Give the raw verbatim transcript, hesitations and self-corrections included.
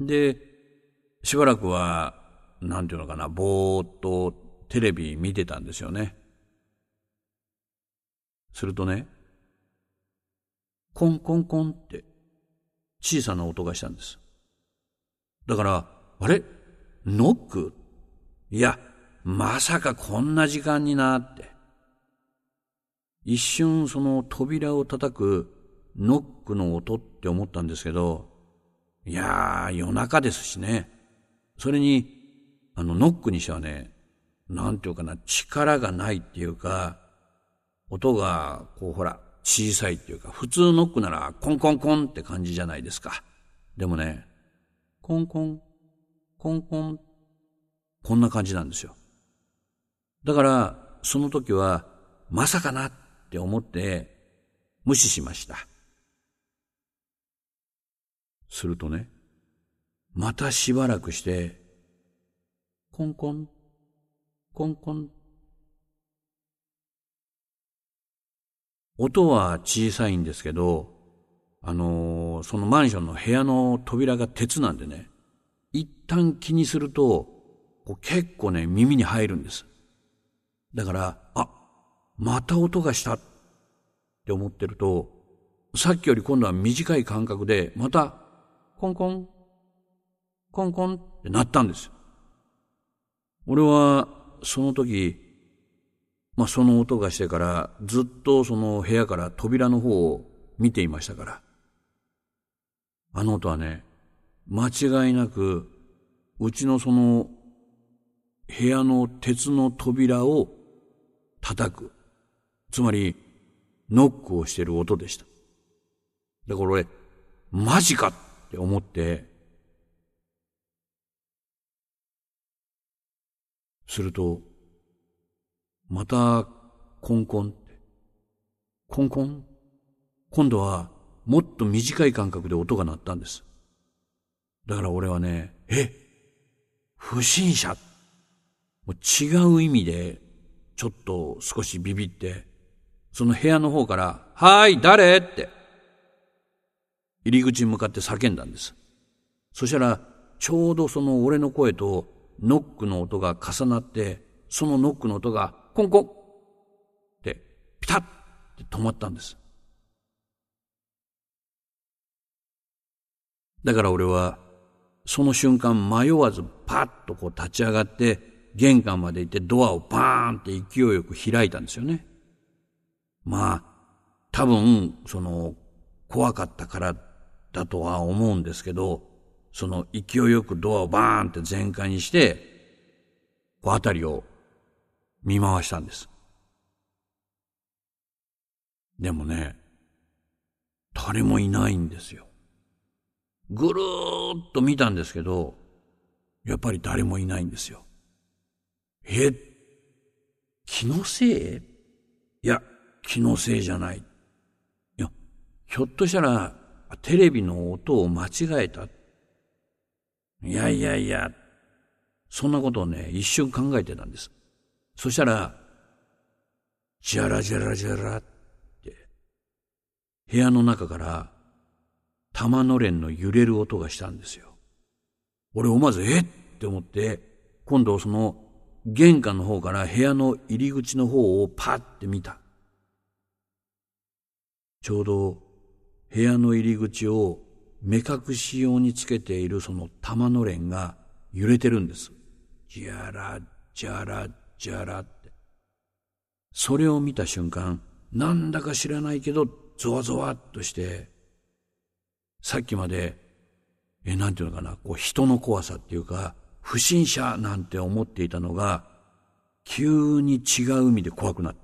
で、しばらくは、なんていうのかな、ぼーっとテレビ見てたんですよね。するとね、コンコンコンって小さな音がしたんです。だから、あれ？ノック？いや、まさかこんな時間になって。一瞬その扉を叩くノックの音って思ったんですけど、いやー夜中ですしね。それに、あのノックにしてはね、なんていうかな、力がないっていうか、音がこうほら、小さいっていうか、普通ノックならコンコンコンって感じじゃないですか。でもね、コンコン、コンコン、こんな感じなんですよ。だから、その時は、まさかなって思って、無視しました。するとね、またしばらくして、コンコン、コンコン。音は小さいんですけど、あのー、そのマンションの部屋の扉が鉄なんでね、一旦気にすると、こう結構ね、耳に入るんです。だから、あ、また音がしたって思ってると、さっきより今度は短い間隔で、また、コンコン、コンコンって鳴ったんですよ。俺は、その時、まあその音がしてから、ずっとその部屋から扉の方を見ていましたから。あの音はね、間違いなく、うちのその、部屋の鉄の扉を叩く。つまり、ノックをしている音でした。だから俺、マジかって思って、すると、また、コンコンって、コンコン。今度は、もっと短い間隔で音が鳴ったんです。だから俺はね、え、不審者。もう違う意味で、ちょっと少しビビって、その部屋の方から、はーい、誰って、入り口に向かって叫んだんです。そしたら、ちょうどその俺の声とノックの音が重なって、そのノックの音が、コンコンって、ピタッって止まったんです。だから俺は、その瞬間迷わずパッとこう立ち上がって、玄関まで行ってドアをバーンって勢いよく開いたんですよね。まあ、多分、その、怖かったからだとは思うんですけど、その勢いよくドアをバーンって全開にして、こう辺りを見回したんです。でもね、誰もいないんですよ。ぐるーっと見たんですけど、やっぱり誰もいないんですよ。え、気のせい？いや、気のせいじゃない。いや、ひょっとしたらテレビの音を間違えた。いやいやいや、そんなことをね、一瞬考えてたんです。そしたら、ジャラジャラジャラって、部屋の中から玉のれんの揺れる音がしたんですよ。俺思わず、えって思って、今度その玄関の方から部屋の入り口の方をパッて見た。ちょうど部屋の入り口を目隠し用につけているその玉のれんが揺れてるんです。ジャラジャラジャラって。それを見た瞬間、なんだか知らないけどゾワゾワっとして、さっきまでえなんていうのかな、こう人の怖さっていうか不審者なんて思っていたのが急に違う意味で怖くなった。